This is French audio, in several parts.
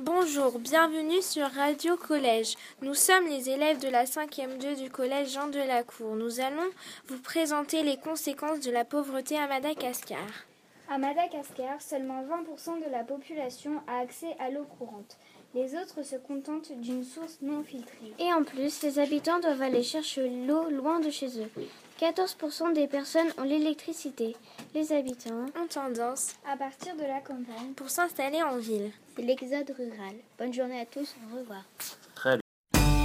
Bonjour, bienvenue sur Radio Collège. Nous sommes les élèves de la 5e 2 du collège Jean Delacour. Nous allons vous présenter les conséquences de la pauvreté à Madagascar. À Madagascar, seulement 20% de la population a accès à l'eau courante. Les autres se contentent d'une source non filtrée. Et en plus, les habitants doivent aller chercher l'eau loin de chez eux. 14% des personnes ont l'électricité. Les habitants ont tendance à partir de la campagne pour s'installer en ville. C'est l'exode rural. Bonne journée à tous, au revoir. Très bien.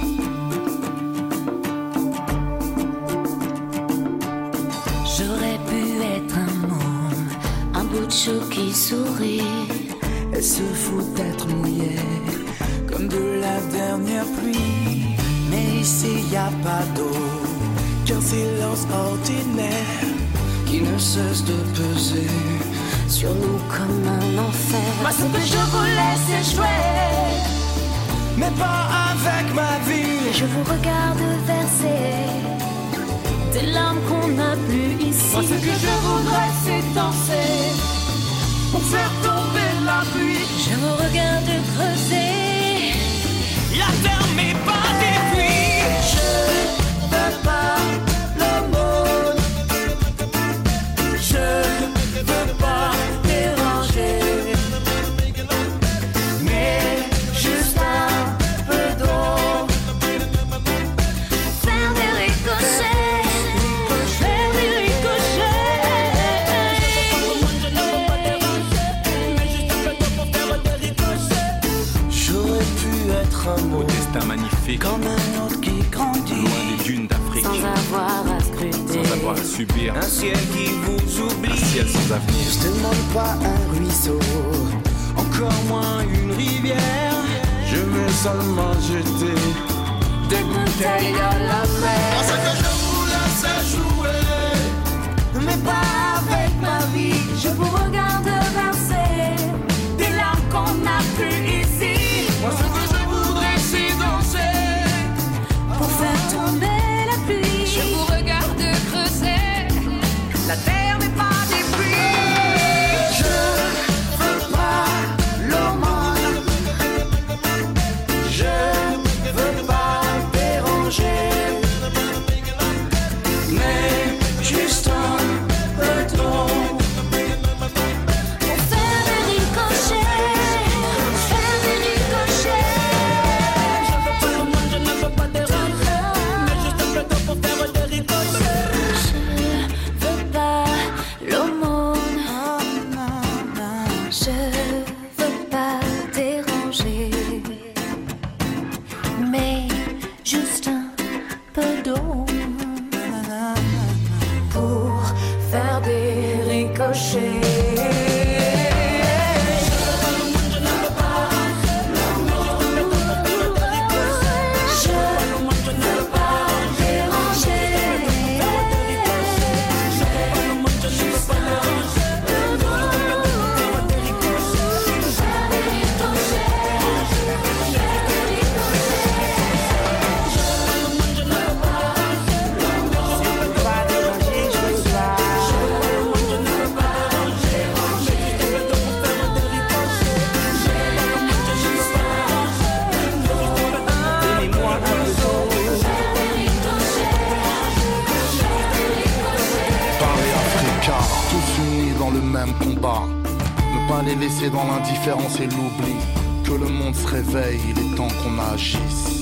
J'aurais pu être un môme, un bout de chou qui sourit. Elle se fout d'être mouillée comme de la dernière pluie. Mais ici y a pas d'eau qu'un silence ordinaire qui ne cesse de peser sur nous comme un enfer. Moi ce que je voulais c'est jouer, mais pas avec ma vie. Je vous regarde verser des larmes qu'on n'a plus ici. Moi ce que je voudrais c'est danser pour faire tomber la pluie. Je vous regarde creuser la terre mais pas des pluies. Je veux pas l'aumône, je veux pas déranger, mais juste un peu d'eau pour faire des ricochets, faire des ricochets. J'aurais pu être un mot Au destin magnifique, comme un autre qui grandit loin des dunes d'Afrique, Sans avoir à scruter, sans avoir à subir un ciel qui vous oublie, un ciel sans avenir. Je demande pas un ruisseau, encore moins une rivière. Je veux seulement jeter des bouteilles à la mer. Ce que je voulais c'est jouer, mais pas avec ma vie. je vous regarde verser Des larmes qu'on n'a plus ici. Moi ce que je voudrais c'est danser pour faire tomber la pluie. Je vous regarde creuser la terre mais pas des pluies. Je veux pas l'aumône, je veux pas déranger, mais juste un peu d'eau Pour faire des ricochets, faire des ricochets. Je ne veux pas déranger, mais juste un peu d'eau pour faire des ricochets. Je veux pas l'aumône, je veux pas déranger, mais juste un peu d'eau pour faire des ricochets. Parler Africa, tous unis dans le même combat. Ne pas les laisser dans l'indifférence et l'oubli. Que le monde se réveille, il est temps qu'on agisse.